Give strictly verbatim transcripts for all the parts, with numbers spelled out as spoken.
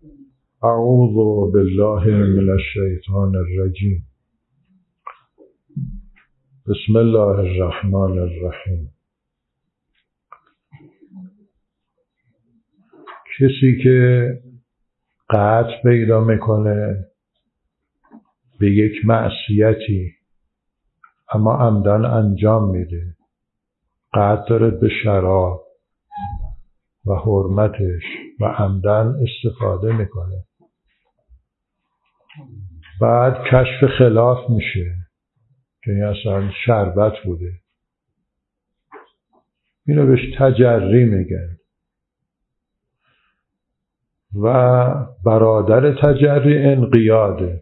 اعوذ بالله من الشیطان الرجیم. بسم الله الرحمن الرحیم. کسی که قطع پیدا میکنه به یک معصیتی اما عمدن انجام میده، قطع داره به شراب و حرمتش و عمدن استفاده میکنه، بعد کشف خلاف میشه که این اصلا شربت بوده. اینو بهش تجری میگن و برادر تجری انقیاده.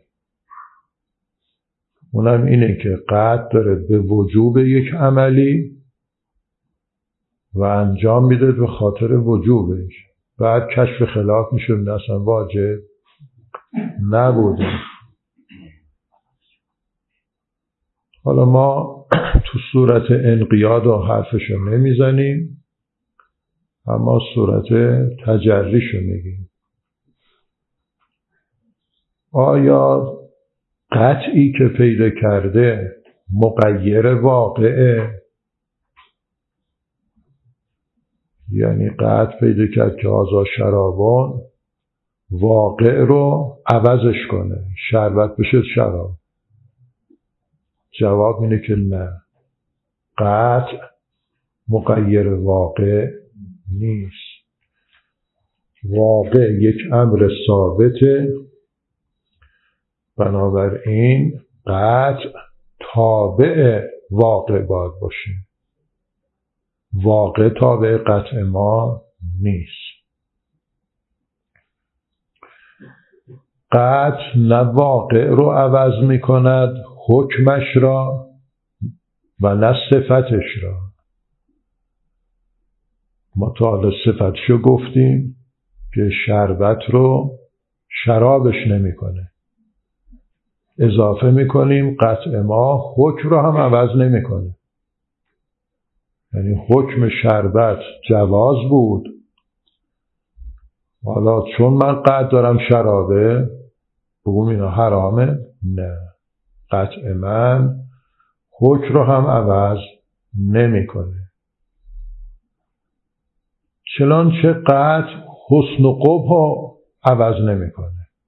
اونم اینه که قطع داره به وجوب یک عملی و انجام میده به خاطر وجوبش، بعد کشف خلاف میشه اصلا واجب نبوده. حالا ما تو صورت انقیاد و حرفشو نمیزنیم، اما صورت تجریشو میگیم. آیا قطعی که پیدا کرده مغیر واقعه؟ یعنی قطع پیدا کرد که آزا شرابان واقع رو عوضش کنه، شربت بشه شراب. جواب اینه که نه، قطع مغیر واقع نیست. واقع یک امر ثابته، بنابراین قطع تابع واقع باید باشه. واقع تابع قطع ما نیست. قطع نه واقع رو عوض می کند، حکمش را، و نه صفتش را. ما تا حالا صفتشو گفتیم که شربت رو شرابش نمی کنه. اضافه می کنیم قطع ما حکم رو هم عوض نمی کنه. یعنی حکم شربت جواز بود، حالا چون من قطع دارم شرابه بگم اینا حرامه؟ نه، قطع من حکم رو هم عوض نمی کنه. چنانچه قطع حسن و قبح رو عوض نمی کنه.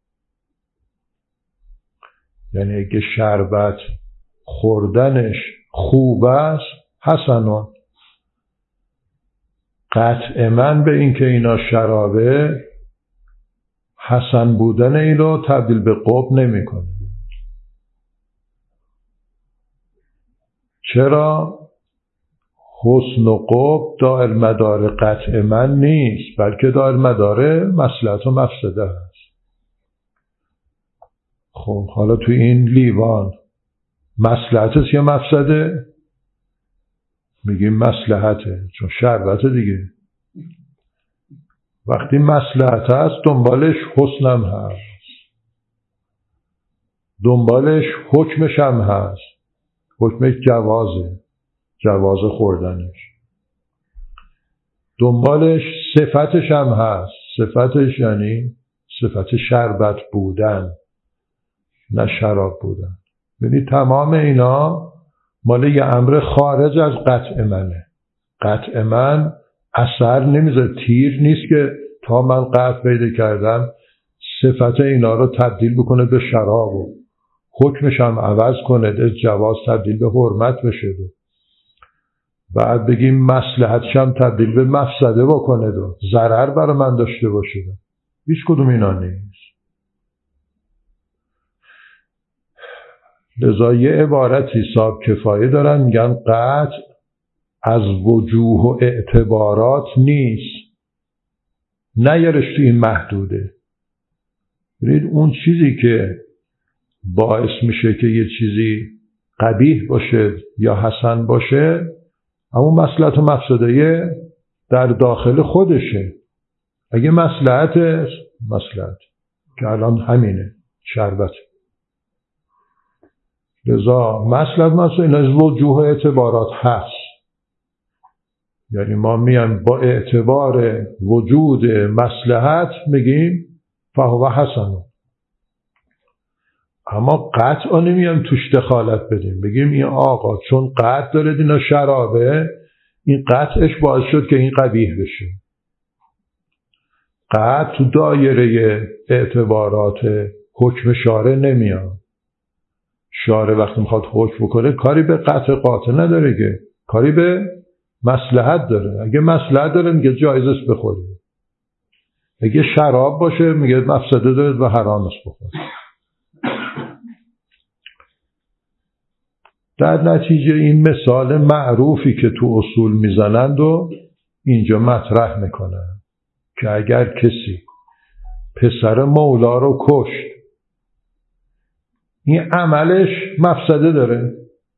یعنی اگه شربت خوردنش خوب است حسنون، قطع من به این که اینا شرابه حسن بودن این رو تبدیل به قبح نمی کنه. چرا؟ حسن و قبح دائر مدار قطع من نیست، بلکه دائر مدار مصلحت و مفسده است. خب حالا تو این لیوان مصلحت است یا مفسده؟ میگیم مصلحته، چون شربته دیگه. وقتی مصلحت هست دنبالش حسنم هست، دنبالش حکمش هم هست. حکمش جوازه، جواز خوردنش. دنبالش صفتش هم هست. صفتش یعنی صفت شربت بودن، نه شراب بودن. یعنی تمام اینا مال یه امر خارج از قطع منه. قطع من اثر نمیذاره، تیر نیست که تا من قطع پیدا کردم صفت اینا رو تبدیل بکنه به شراب و حکمش هم عوض کنه، از جواز تبدیل به حرمت بشه دو. بعد بگیم مصلحتش هم تبدیل به مفسده بکنه دو، ضرر برای من داشته باشه دو. هیچ کدوم اینا نیست. لذا یه عبارتی صاحب کفایه دارن، میگن قطع از وجوه و اعتبارات نیست، نیارش تو این محدوده. ببینید اون چیزی که باعث میشه که یه چیزی قبیح باشه یا حسن باشه، اما مصلحت و مفسده در داخل خودشه. اگه مصلحت مصلحت که الان همینه، شربت. لذا مصلحت مصلحت از وجوه اعتبارات هست. یعنی ما میان با اعتبار وجود مصلحت میگیم فهو حسن. اما قطع نمیام توش دخالت بدیم بگیم این آقا چون قطع داره اینا شرابه، این قطعش باعث شد که این قبیح بشه. قطع تو دایره اعتبارات حکم شارع نمیاد. شارع وقتی میخواد حکم بکنه کاری به قطع قاطع نداره، که کاری به مصلحت داره. اگه مصلحت داره میگه جایز است بخوری، اگه شراب باشه میگه مفسده داره و حرام است بخوری. در نتیجه این مثال معروفی که تو اصول میزنند و اینجا مطرح میکنن که اگر کسی پسر مولا رو کشت، این عملش مفسده داره.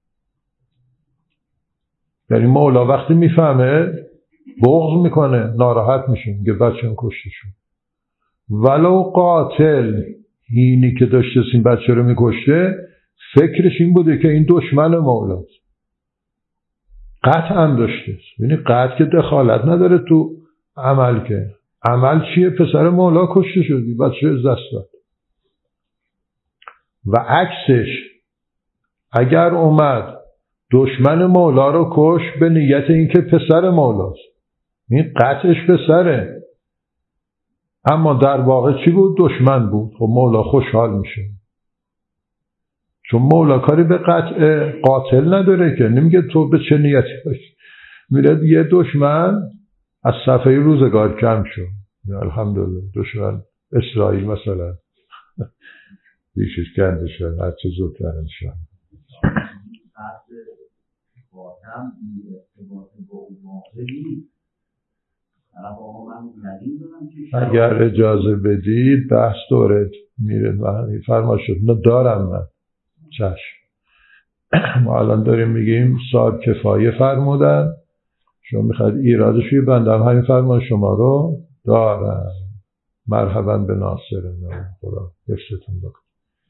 یعنی مولا وقتی میفهمه بغض میکنه، ناراحت میشه، میگه بچه کشته شد. ولو قاتل اینی که داشته این بچه رو میکشته فکرش این بوده که این دشمن مولاست، قطع هم داشته. یعنی قطع که دخالت نداره تو عمل، که عمل چیه؟ پسر مولا کشته شدی، بچه از دست داد. و عکسش اگر اومد دشمن مولا رو کش به نیت اینکه پسر مولاست، این قطعش پسره، اما در واقع چی بود؟ دشمن بود. خب مولا خوشحال میشه، چون مولا کاری به قطع قاتل نداره، که نمیگه تو به چه نیتی باشی. میره یه دشمن از صفحه روزگار کم شد، الحمدلله. دشمن اسرائیل مثلا ریشش کنده شد، هر چه زودتر انشان. اگر اجازه بدید بحث دورت میره و فرما شد ندارم من چشم. ما الان داریم میگیم صاحب کفایه فرمودن، شما میخواید ایرادشوی بندم همین فرمان شما رو دارم. مرحبا به ناصر نام، خدا حفظتون بکن.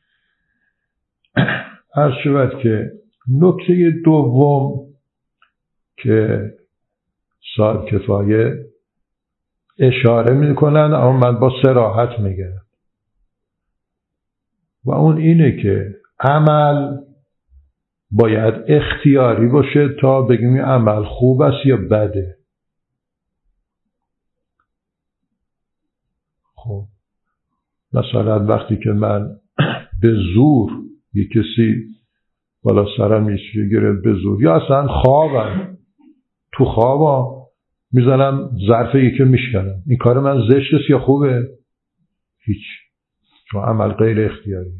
عرض شود که نکته دوم که صاحب کفایه اشاره میکنن، اما من با صراحت میگم، و اون اینه که عمل باید اختیاری باشه تا بگیم این عمل خوب است یا بده. خب مثلا وقتی که من به زور یک کسی بالا سرم یه گرفت به زور، یا اصلا خوابم، تو خوابم میزنم ظرف یکی میشکنم، این کار من زشت است یا خوبه؟ هیچ، چون عمل غیر اختیاری.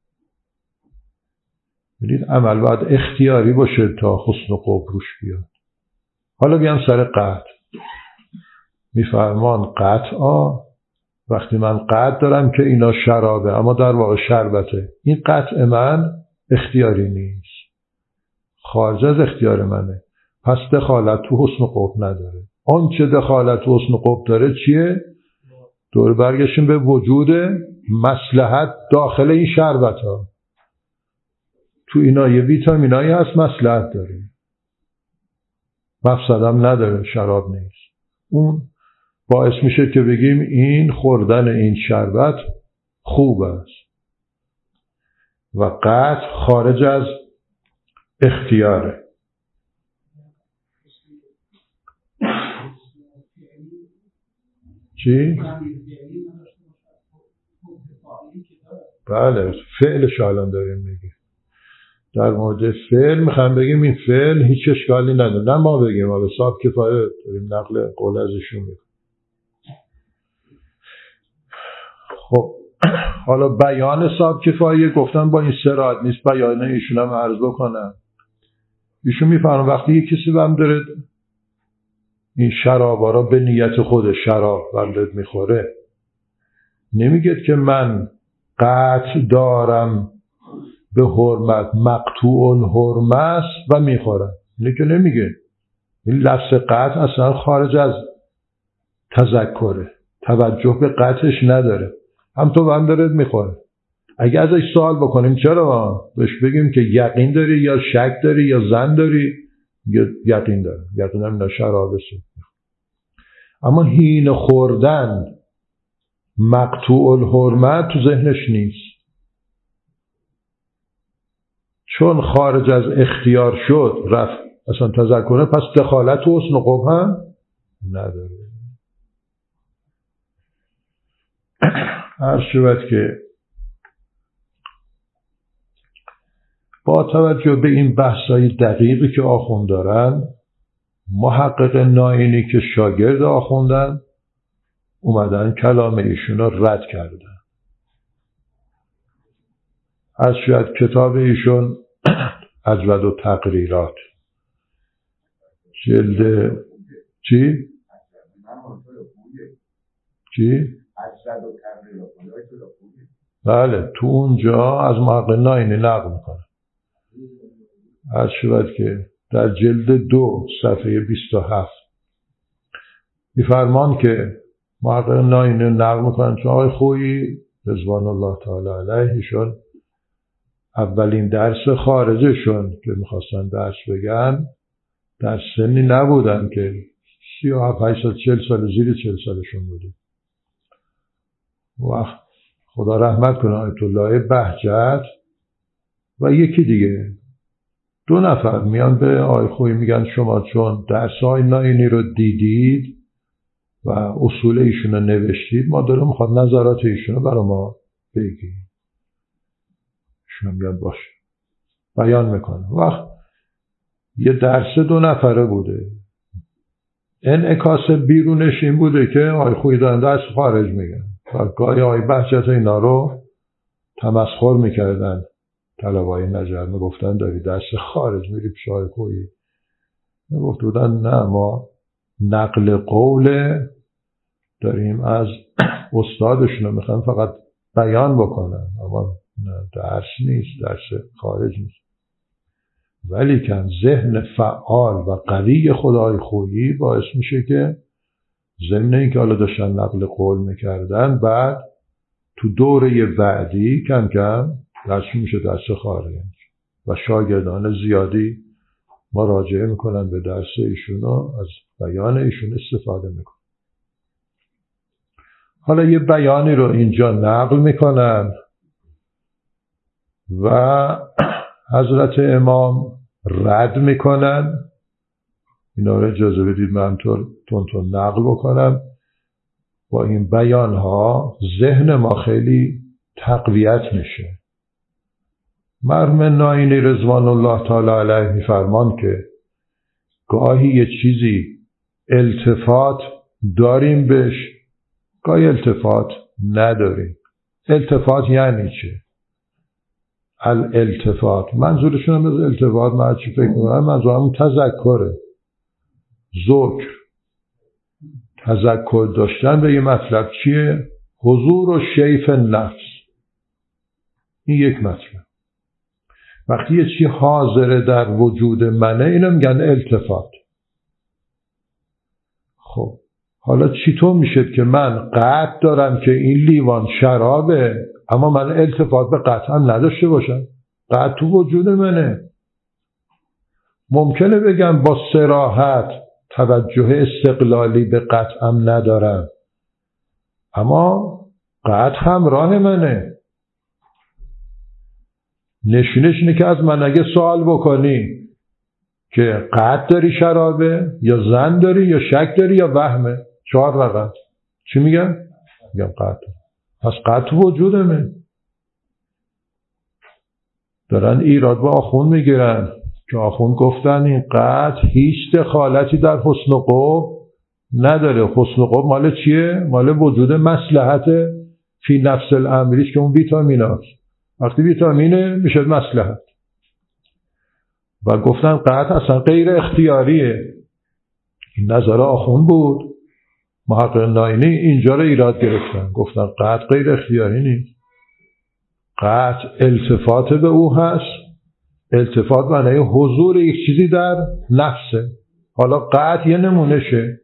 ببینید عمل باید اختیاری باشه تا حسن و قبح روش بیاد. حالا بیام سر قطع. میفرمان قطعا وقتی من قطع دارم که اینا شرابه اما در واقع شربته، این قطع من اختیاری نیست، خارج از اختیار منه، پس دخالت تو حسن و قبح نداره. آن چه دخالت تو حسن و قبح داره چیه؟ دور برگشتیم به وجود مصلحت داخل این شربت ها. تو اینا یه ویتامینایی هست مصلحت داره، مفسدم نداره، شراب نیست. اون باعث میشه که بگیم این خوردن این شربت خوب است. و قطع خارج از اختیاره. چی؟ بله، فعلش الان داریم میگیم. در مورد فعل میخوام بگیم این فعل هیچ اشکالی نداره، نه ما بگیم، حالا صاحب کفایه داریم نقل قول ازشون میگیم. خب حالا بیان صاحب کفایه گفتن با این صراحت نیست بیان ایشون هم عرض بکنم. ایشون میفهمن وقتی یک کسی بهم داره این شرابا را به نیت خود شراب بندت میخوره، نمیگه که من قطع دارم به حرمت مقطوع حرمه است و میخورم، اینه که نمیگه. این لفظ قطع اصلا خارج از تذکره، توجه به قطعش نداره، هم تو هم داره میخوره. اگه ازش سوال بکنیم چرا، بهش بگیم که یقین داری یا شک داری یا ظن داری، یقین دارم، یقینم اینا شرابه. اما هین خوردن مقطوع الحرمت تو ذهنش نیست، چون خارج از اختیار شد رفت اصلا تذکره، پس دخالت و حسن و قبح هم نداره. عرض شود که با توجه به این بحث‌های دقیقی که آخوند دارن، محقق ناینی که شاگرد آخوندن اومدن کلام ایشون رو رد کردن. از شاید کتاب ایشون اجود و تقریرات جلد چی؟ چی؟ بله، تو اونجا از محقق ناینی نقل میکنه. از شود که در جلد دو صفحه بیست و هفت میفرمان که محقق ناینی نقل میکنن چون آقای خویی رضوان الله تعالی علیه ایشون اولین درس خارجشون که میخواستن درس بگن در سنی نبودن که سی و هفت هشت سال چل سال زیر چل سالشون بوده. وقت خدا رحمت کنه آیت الله بهجت و یکی دیگه، دو نفر میان به آقای خویی میگن شما چون درس‌های ناینی رو دیدید و اصول ایشون رو نوشتید، ما داریم میخواد نظرات ایشون رو برای ما بگید. ایشون میگن باشه، بیان میکنه. وقت یه درس دو نفره بوده، انعکاس بیرونش این بوده که آقای خویی دارن درس خارج میگن و گاهی آقای بهجت اینا رو تمسخر میکردن. طلبای نجر میگفتن داری درس خارج میری پیش آقای خویی، میگفت بودن نه ما نقل قول داریم از استادشون، میخوان فقط بیان بکنن، اما درس نیست، درس خارج نیست. ولی کن ذهن فعال و قوی خدای خویی باعث میشه که ضمن اینکه حالا داشتن نقل قول میکردن، بعد تو دوره بعدی کم کم درس میشه درس خارج و شاگردان زیادی مراجعه میکنن به درس ایشونو، از بیان ایشون استفاده میکنن. حالا یه بیانی رو اینجا نقل میکنن و حضرت امام رد میکنن. اینا رو اجازه بدید من تون تون نقل بکنم. با این بیان ها ذهن ما خیلی تقویت میشه. مرحوم ناینی رضوان الله تعالی علیه میفرمان که گاهی یه چیزی التفات داریم بهش، گاهی التفات نداریم. التفات یعنی چه؟ الالتفات منظورشون هم از التفات من چی فکر میکنم؟ منظورم تذکره، ذکر، تذکر داشتن به یه مطلب چیه؟ حضور و شیف نفس. این یک مطلب. وقتی یه چی حاضره در وجود منه اینو میگن التفات. خب حالا چطور میشه که من قطع دارم که این لیوان شرابه اما من التفات به قطعم نداشته باشم؟ قطع تو وجود منه. ممکنه بگم با صراحت توجه استقلالی به قطعم ندارم اما قطع همراه منه. نشونش اینه که از من اگه سوال بکنی که قطع داری شرابه یا زن داری یا شک داری یا وهمه، چهار رقم چی میگم؟ میگم قطع. پس قطع وجودمه. دارن ایراد با آخون میگیرن که آخون گفتن این قطع هیچ دخالتی در حسن و قبح نداره. حسن و قبح مال چیه؟ مال وجود مصلحت فی نفس الامریش که اون ویتامین هاست. وقتی ویتامینه میشه مصلحت. و گفتن قطع اصلا غیر اختیاریه. این نظر آخون بود. محقق ناینی اینجا رو ایراد گرفتن، گفتن قطع غیر اختیاری نیست، قطع التفات به او هست. التفات معنی حضور یک چیزی در نفسه. حالا قطع یه نمونشه.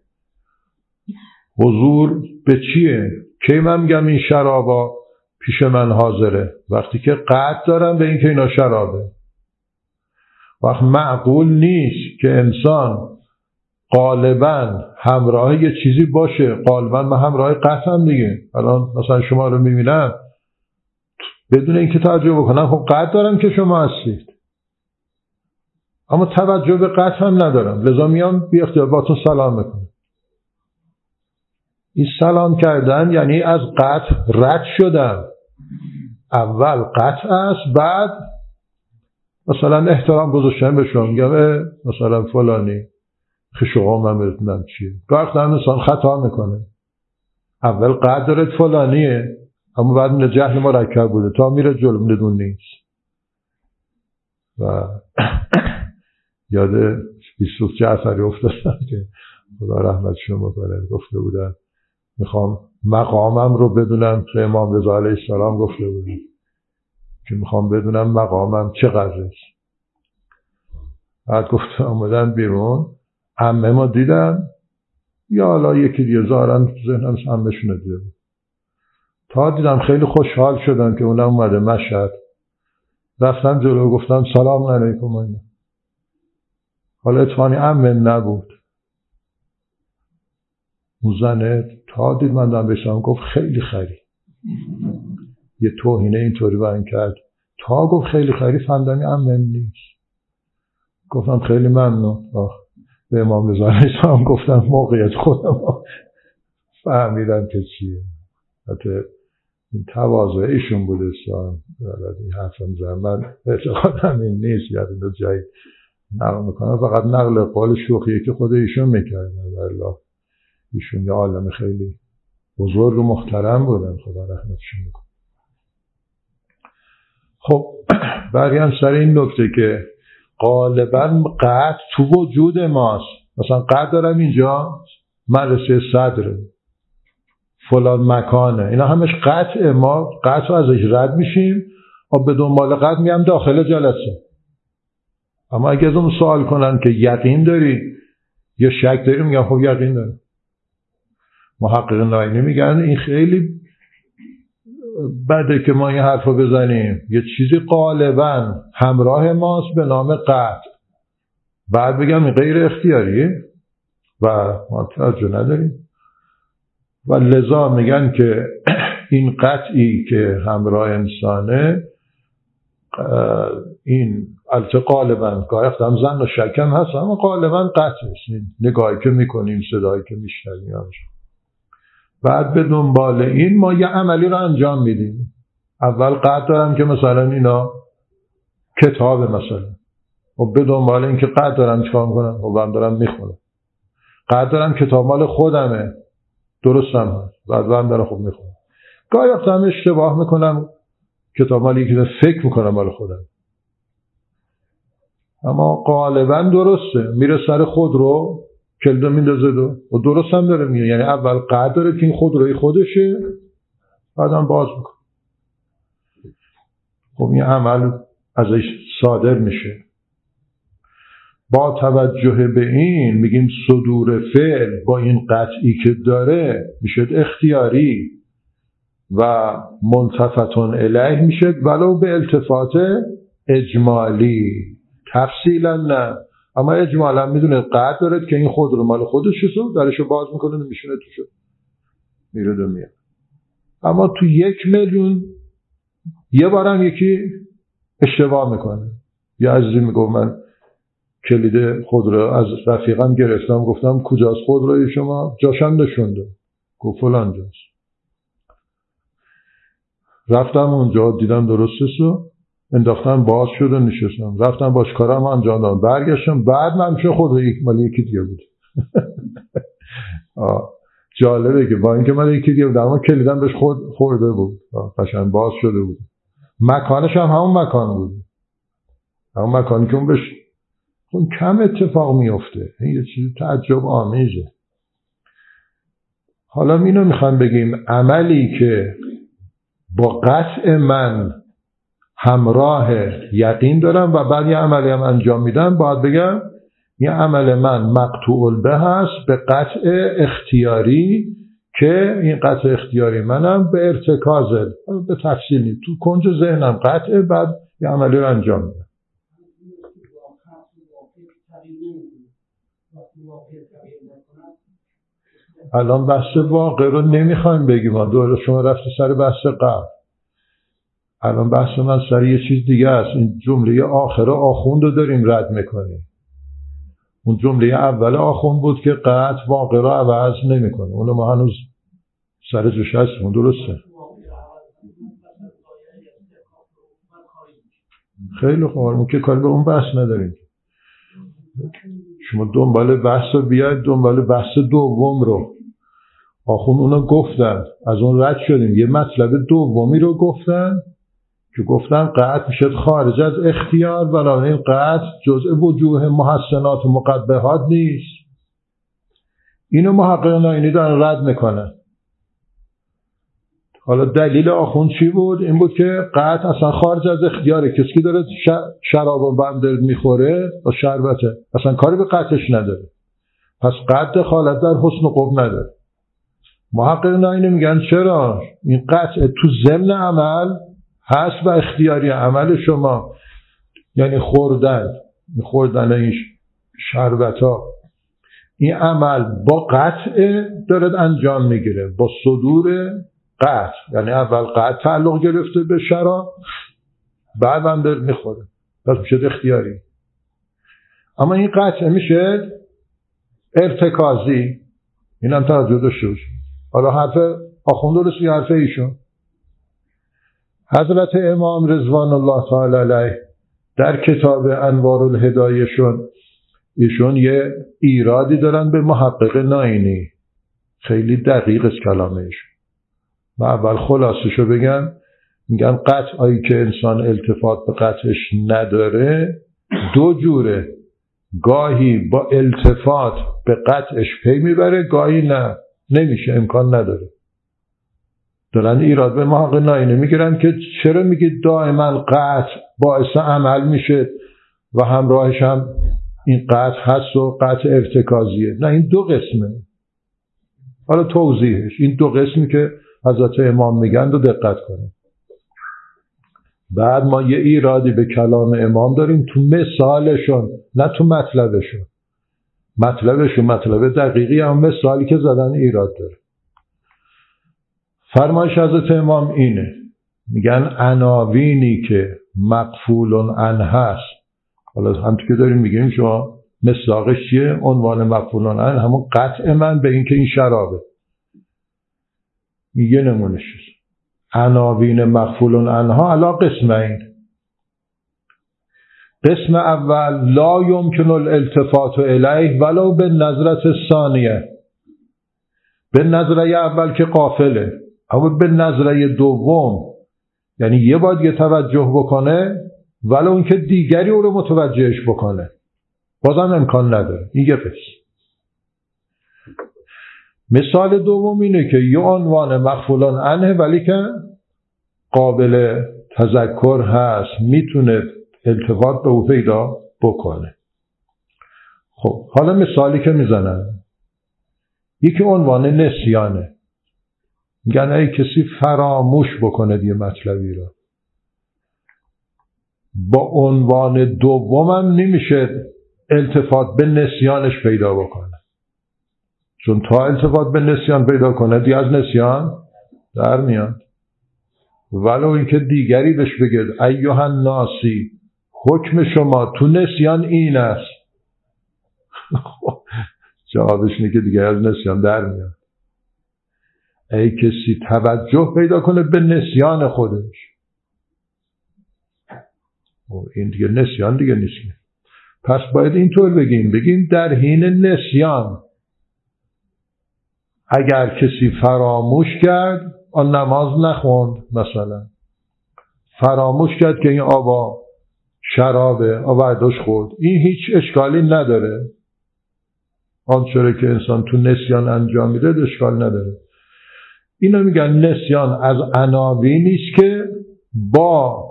حضور به چیه؟ کی من میگم این شرابا پیش من حاضره؟ وقتی که قطع دارم به این که اینا شرابه. وقت معقول نیست که انسان غالبا همراه یه چیزی باشه. غالبا من همراه قطعم دیگه. الان مثلا شما رو میبینم بدون اینکه توجه بکنم خب قطع دارم که شما هستید، اما توجه به قطع هم ندارم، لذا میام بی اختیار باتون سلام میکنم. این سلام کردن یعنی از قطع رد شدم. اول قطع است، بعد مثلا احترام گذاشتن به شما، میگم مثلا فلانی خشوقا من بدونم چیه. وقت هم انسان خطا میکنه، اول قطع دارد فلانیه، اما بعد میره جهل مرکب بوده تا میره جلو بدون نیست. و یاد یوسف جعفری افتادم که خدا رحمتشون بکنه، گفته بودن میخوام مقامم رو بدونم، که امام رضا علیه السلام گفته بودن که میخوام بدونم مقامم چقدر است. بعد گفته آمدن بیرون، عمه ما دیدن یا حالا یکی دیگه ظاهرا ذهنم عمه‌شون دیده بود، تا دیدم خیلی خوشحال شدم که اونم اومده مشهد. رفتم جلو گفتم سلام علیکم. اینا حالا اتفاقی عمه نبود. اون زنه تا دید من دارم بشم گفت خیلی خری. یه توهینه اینطوری بیان کرد، تا گفت خیلی خری فهمیدم عمه نیست. گفتم خیلی ممنون. آخ به امام رضا علیه السلام گفتم موقعیت خودم فهمیدم که چیه. حتی این تواضع ایشون بوده سان این حرفم زن من اعتقادم این نیست، یاد این دو جایی نقل میکنم، فقط نقل قول شوخیه که خود ایشون میکردن. والله ایشون یه عالم خیلی بزرگ و محترم بودن، خدا رحمتشون بکنه. خب بریم سر این نکته که غالبا قطع تو وجود ماست. مثلا قطع دارم اینجا مدرسه صدر فلان مکانه، اینا همش قطعه، ما قطع ازش رد میشیم و به دنبال قطع میام داخل جلسه. اما اگه از اون سوال کنن که یقین داری یا شک داری، میگم خب یقین دارم. محققین ناینی میگن این خیلی بده که ما این حرف رو بزنیم، یه چیزی غالبا همراه ماست به نام قطع، بعد بگم این غیر اختیاریه و ما توجه نداریم. و لذا میگن که این قطعی که همراه انسانه، این البته غالبا گاهی هم زن و شکم هست، اما غالبا قطعی است. نگاهی که میکنیم، صدایی که میشنویم، بعد به دنبال این ما یه عملی رو انجام میدیم. اول قطع دارم که مثلا اینا کتابه مثلا، و به دنبال این که قطع دارم چیکار میکنم؟ و من دارم میخونم. قطع دارم کتاب مال خودمه، درستم هست، بعد من دارم خوب میخونم. گاهی وقتا هم اشتباه میکنم، کتاب مال یکی فکر میکنم مال خودم، اما غالبا درسته. میره سر خود رو کلدو میندازه دو و درست هم داره میگه، یعنی اول قطع داره که این خودروی خودشه، بعدم باز میکنه. خب این عمل ازش صادر میشه. با توجه به این میگیم صدور فعل با این قطعی که داره میشه اختیاری و منتفتون الیه میشه، ولو به التفات اجمالی. تفصیلا نه، اما اجمالا میدونه قطع داره که این خود رو مال خودشه، درشو باز میکنه و میشونه توشو، میره دو میاد. اما تو یک میلیون یه بارم یکی اشتباه میکنه. یه عزیزی میگه من کلید خودرو از رفیقم گرفتم، گفتم کجاست خودروی شما؟ جاشم نشونده، گفت فلان جاست. رفتم اونجا دیدم درسته سو انداختم، باز شد و نشستم، رفتم باش کارم انجام دادم، برگشتم، بعد من چه خودرو یک مال یکی دیگه بود. جالبه که با اینکه من یکی دیگه بودم اما کلیدم بهش خود خورده بود، قشنگ باز شده بود. مکانش هم همون مکان بود، همون مکانی که اون بهش اون کم اتفاق میفته. این یه چیز تعجب آمیزه. حالا اینو میخوام بگیم عملی که با قطع من همراه یقین دارم و بعد یه عملی هم انجام میدم، باید بگم یه عمل من مقطوع به هست به قطع اختیاری، که این قطع اختیاری منم به ارتکازه، به تفصیلی تو کنج ذهنم قطعه، بعد یه عملی رو انجام میدم. الان بحث واقع رو نمیخوایم بگیم، دوباره شما رفتی سر بحث قبل. الان بحث من سر یه چیز دیگه است. این جمله آخر آخوند رو داریم رد میکنیم. اون جمله اول آخوند بود که قطع واقع رو عوض نمیکنه. اونو ما هنوز سر جوش هستیم. درسته؟ خیلی خوب، اون که کاری به اون بحث نداریم. شما دنبال بحث رو بیاید، دنبال بحث دوم رو. آخوند اونو گفتن، از اون رد شدیم. یه مطلب دومی رو گفتن که گفتن قطع میشه خارج از اختیار، بنابراین قطع جزء وجوه محسنات و مقبحات نیست. اینو محقق ناینی دارن رد میکنن. حالا دلیل آخوند چی بود؟ این بود که قطع اصلا خارج از اختیاره. کسی که داره شراب و بندر میخوره با شربته اصلا کاری به قطعش نداره، پس قطع دخالت در حسن و قبح نداره. محقق ناینی میگن چرا؟ این قطع تو ضمن عمل هست و اختیاری عمل شما، یعنی خوردن خوردن این شربت ها، این عمل با قطع دارد انجام میگیره، با صدور قطع. یعنی اول قطع تعلق گرفته به شراب، بعد هم دارد میخوره، پس میشه اختیاری. اما این قطع میشه ارتکازی. این هم توجه داشته باشید. حالا حرف آخوند درست یا حرف ایشون؟ حضرت امام رضوان الله تعالی علیه در کتاب انوار الهدایه شون ایشون یه ایرادی دارن به محقق ناینی، خیلی دقیق است کلامش. و اول خلاصشو بگن، میگن قطعی که انسان التفات به قطعش نداره دو جوره، گاهی با التفات به قطعش پی میبره، گاهی نه، نمیشه، امکان نداره. دارن ایراد به محقق ناینی میگیرن که چرا میگید دائما قطع باعث عمل میشه و همراهش هم این قطع هست و قطع ارتکازیه. نه، این دو قسمه. حالا توضیحش، این دو قسمی که حضرت امام میگن رو دقت کنید. بعد ما یه ایرادی به کلام امام داریم تو مثالشون، نه تو مطلبشون. مطلبشون مطلب دقیقی، هم مثالی که زدن ایراد داره. فرمایش حضرت امام اینه، میگن عناوینی که مقفول عنه هست. حالا همونطور که داریم میگیم شما مصداقش چیه؟ عنوان مقفول عنه همون قطع من به این که این شرابه. یه نمونش عناوین مقفول عنها علا قسمین. قسم اول لا یمکن الالتفات الیه ولو به نظرت ثانیه. به نظره اول که قافله، اما به نظره دوم یعنی یه باید یه توجه بکنه ولو اون که دیگری او رو متوجهش بکنه، بازم امکان نداره. این یه قسم. مثال دوم اینه که یه عنوان مغفولان عنه ولی که قابل تذکر هست، میتونه التفات به او پیدا بکنه. خب حالا مثالی که میزنن، یکی عنوان نسیانه. میگن ای کسی فراموش بکنه یه مطلبی رو، با عنوان دومم نمیشه التفات به نسیانش پیدا بکنه، چون تا التفات به نسیان پیدا کنه دیگه از نسیان در میاد. ولو اینکه دیگری بهش بگه ایها الناسی حکم شما تو نسیان این است، جوابش اینه که دیگه از نسیان در میاد. ای کسی توجه پیدا کنه به نسیان خودش، این دیگه نسیان دیگه نیست. پس باید اینطور بگیم بگیم در حین نسیان اگر کسی فراموش کرد، آن نماز نخوند، مثلا فراموش کرد که این آبا شرابه، آبا عدوش خورد، این هیچ اشکالی نداره. آنچه که انسان تو نسیان انجام میده اشکال نداره. اینا میگن نسیان از عناوینی است که با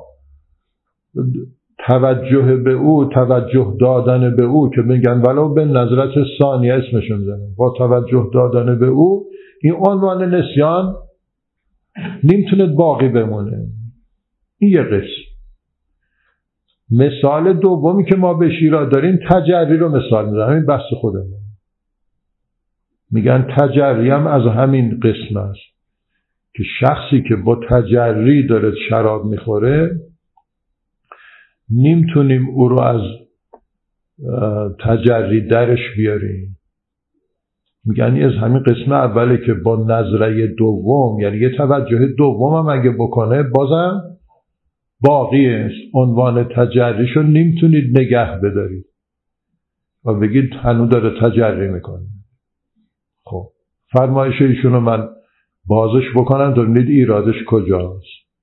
توجه به او، توجه دادن به او، که میگن ولو به نظرت ثانیه اسمشون میزنن، با توجه دادن به او این عنوان نسیان نمیتونه باقی بمونه. این یه قسم. مثال دومی که ما بهش ایراد داریم تجری رو مثال میزنم، این بحث خودمون. میگن تجری هم از همین قسم است که شخصی که با تجری داره شراب میخوره نمیتونیم او رو از تجری درش بیاریم. میگن از همین قسم اوله که با نظره دوم، یعنی یه توجه دوم هم اگه بکنه بازم باقی است. عنوان تجریشو نمیتونید نگه بدارید و بگید هنوز داره تجری میکنه. خب فرمایش ایشونو من بازش بکنم تا ببینید ایرادش کجاست.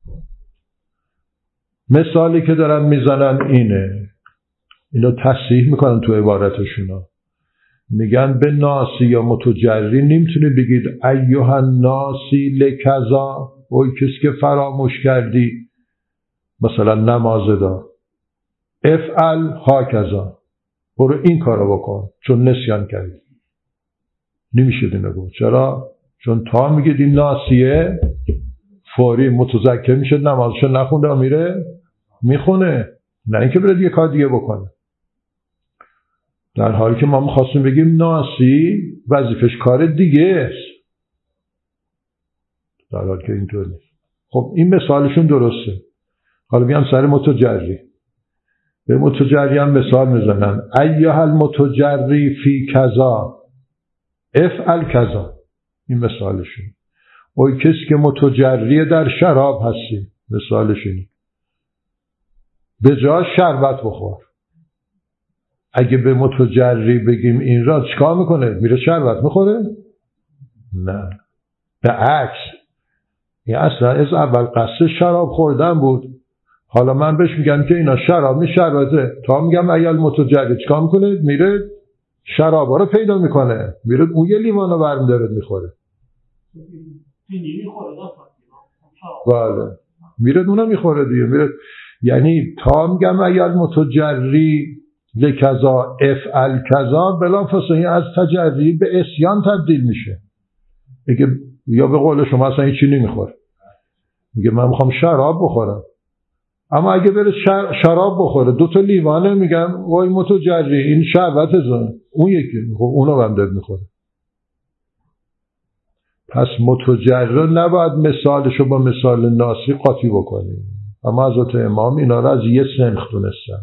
مثالی که دارن میزنن اینه، اینو تصحیح میکنن تو عبارتشونا، میگن به ناسی یا متجری نمیتونی بگید ایها الناسی لکذا، اوی کسی که فراموش کردی مثلا نماز دا، افعل هاکذا، برو این کارو بکن چون نسیان کردی. نمیشه اینو گفت. چرا؟ چون تا میگید این ناسیه فوری متذکر میشه نمازشو نخونده و میره میخونه، نه اینکه بره دیگه کار دیگه بکنه. در حالی که ما میخواستیم بگیم ناسی وظیفش کار دیگه است، در حالی که اینطور نیست. خب این مثالشون درسته. حالا بیام سر متجری. به متجری هم مثال میزنن ایها المتجری فی کذا افعل کذا. این مثالشون. اوی کسی که متجری در شراب هستی، مثالشون به جای شربت بخور. اگه به متجری بگیم این را چیکار میکنه؟ میره شربت میخوره؟ نه، به عکس. این اصلا از اول قصد شراب خوردن بود. حالا من بهش میگم که اینا شراب می شربته، تا میگم ایال متجری چیکار میکنه؟ میره شرابا رو پیدا میکنه، میره اون یه لیوانو برمی داره میخوره. بله میره اونو میخوره دیگه. میره یعنی تا میگم ایال متجری لکذا افعل کذا، بلافاصله از تجری به عصیان تبدیل میشه. میگه یا به قول شما اصلا هیچی نمیخوره، میگه من میخوام شراب بخورم. اما اگه بره شراب بخوره دو تا لیوانه، میگم وای متجری این شربت زن، اون یکی خب اونو هم داد میخوره. پس متجری نباید مثالشو با مثال ناسی قاطی بکنیم. اما حضرت امام اینا رو از یه سنخ دونستن.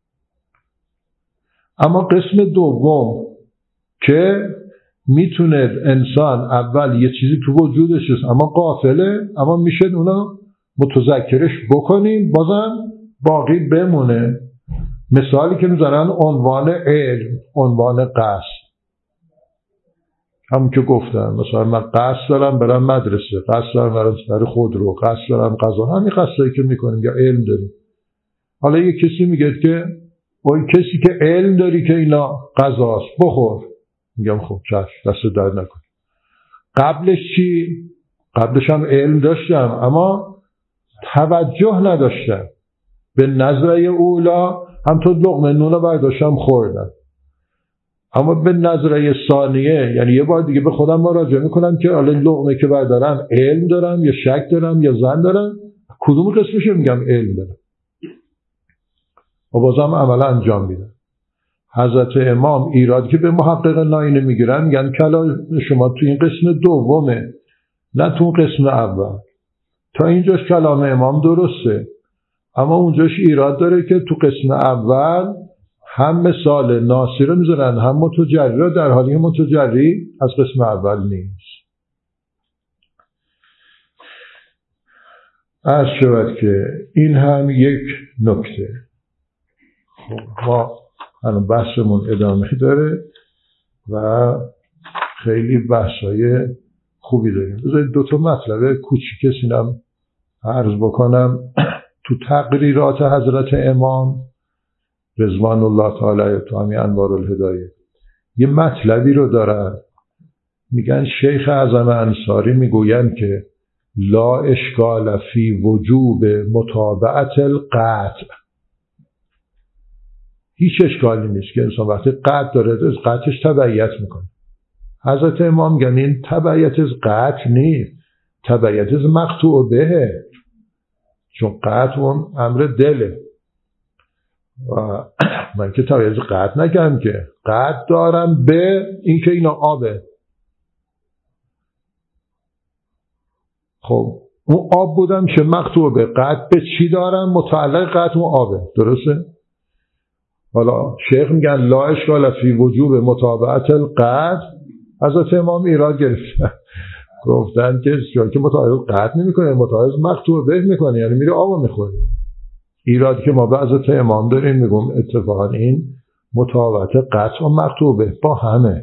اما قسم دوم که میتونه انسان اول یه چیزی تو وجودش هست اما غافله، اما میشه اونا متذکرش بکنیم بازم باقی بمونه. مثالی که میزنن عنوان علم، عنوان قصد. همون که گفتم مثلا من قصد دارم برم مدرسه، قصد دارم برم سر خودرو، قصد دارم غذا، همین قصدایی که میکنیم یا علم داریم. حالا یه کسی میگه که اوی کسی که علم داری که اینا غذاست بخور، میگم خب چشم دست درد نکن. قبلش چی؟ قبلش هم علم داشتم اما توجه نداشتم. به نظره اولا هم تو لقمه نون رو برداشتم خوردم، اما به نظره ثانیه یعنی یه بار دیگه به خودم مراجعه میکنم که حالا لقمه که بردارم علم دارم یا شک دارم یا ظن دارم، کدوم قسمشو میگم علم دارم و بازم عملا انجام میدم. حضرت امام ایراد که به محقق ناینه میگیرن میگن کلام شما تو این قسم دومه نه تو قسم اول. تا اینجاش کلام امام درسته، اما اونجاش ایراد داره که تو قسم اول هم مثال ناسی رو میذارن هم متجری رو، در حالی متجری از قسم اول نیست. عرض شود که این هم یک نکته. ما الان بحثمون ادامه داره و خیلی بحثای خوبی داریم. بذارید دو تا مطلب کوچیک سینم عرض بکنم. تو تقریرات حضرت امام رضوان الله تعالی تو همین انوار الهدایه یه مطلبی رو دارن، میگن شیخ اعظم انصاری میگوین که لا اشکال فی وجوب متابعت القطع. هیچ اشکالی نیست که انسان وقتی قطع داره از قطعش تبعیت میکنه. حضرت امام میگن این تبعیت از قطع نیست، تبعیت از مقطوع بهه، چون قطع اون امر دله و من که تبعیت قطع نکنم که قطع دارم به این که اینا آبه، خب اون آب بودم که مقطوع به قطع به چی دارم؟ متعلق قطع اون آبه، درسته؟ حالا شیخ میگن لا اشکال فی وجوب متابعت القطع. حضرت امام ایراد گرفتن، گفتن که چون که متعلق قطع نمیکنه، متعلق مقطوع به میکنه، یعنی میره آبو میخوره. ایراد که ما به حضرت امام داریم میگم اتفاقا این متابعت قطع و مقطوع به با همه.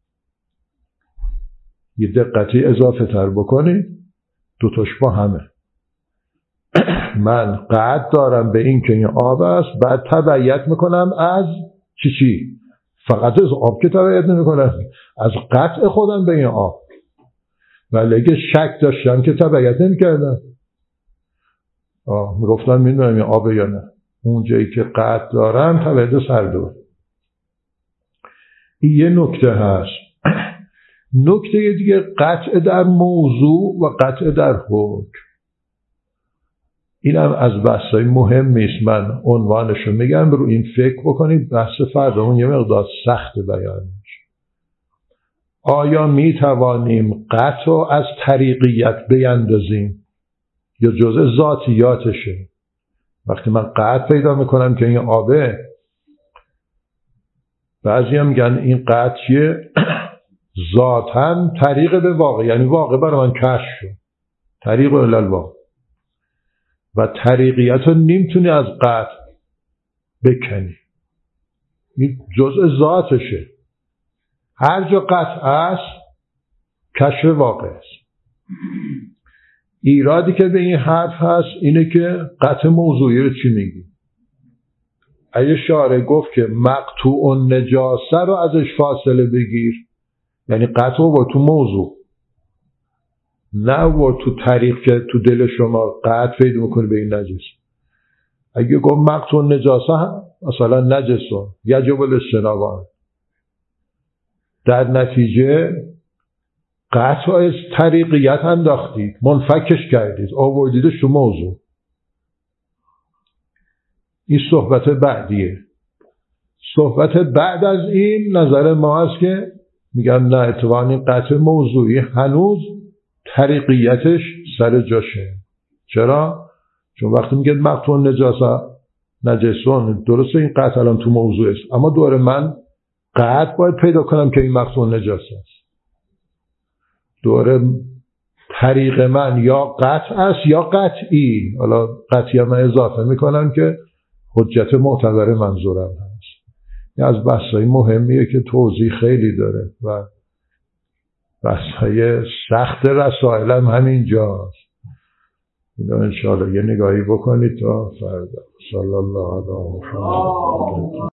یه دقتی اضافه تر بکنید، دوتاش با همه. من قطع دارم به این که این آب است، بعد تبعیت میکنم از چی چی؟ فقط از آب که تبعیت نمیکنم، از قطع خودم به این آب. ولی اگه شک داشتم که تبعیت نمیکردم، میگفتم میدونم این آبه یا نه. اون جایی که قطع دارم تبعیت سر دور. این یه نکته هست. نکته دیگه قطع در موضوع و قطع در حکم. این هم از بحثای مهمی است، من عنوانشو میگم، رو این فکر بکنید. بحث فردامون یه مقدار سخت بیانش. آیا میتوانیم قطع از طریقیت بیندازیم یا جزء ذاتیاتشه؟ وقتی من قطع پیدا میکنم که این آبه، بعضی هم میگن این قطعیه ذاتاً طریق به واقع، یعنی واقع برای من کشف شد، طریق الالواقع، و طریقیت رو نمیتونی از قطع بکنی، این جزء ذاتشه. هر جا قطع است کشف واقع است. ایرادی که به این حرف هست اینه که قطع موضوعی رو چی میگی؟ اگه شارع گفت که مقطوع نجاسه رو ازش فاصله بگیر، یعنی قطع رو تو موضوع، نه ور تو طریق که تو دل شما قطع پیدا میکنه به این نجس. اگه گفت مقطوع نجاسه مثلا نجسون یجب الاجتناب، در نتیجه قطع از طریقیت انداختید، منفکش کردید، آوردیدش تو موضوع. این صحبت بعدیه. صحبت بعد از این نظر ما هست که میگن نه، اتفاقاً این قطع موضوعی هنوز طریقیتش سر جاشه. چرا؟ چون وقتی میگه مقطوع نجاسه نجسون، درسته این قطع الان تو موضوع است، اما دور من قطع باید پیدا کنم که این مقطوع نجاسه است. دور طریق من یا قطع است یا قطعی. حالا قطعی من اضافه میکنم که حجت معتبر منظورم هست. این از بحثای مهمیه که توضیح خیلی داره و بحثای سخت رسائل هم همین جاست. اینو انشاءالله یه نگاهی بکنید تا فردا. صلی الله علیه و سلم.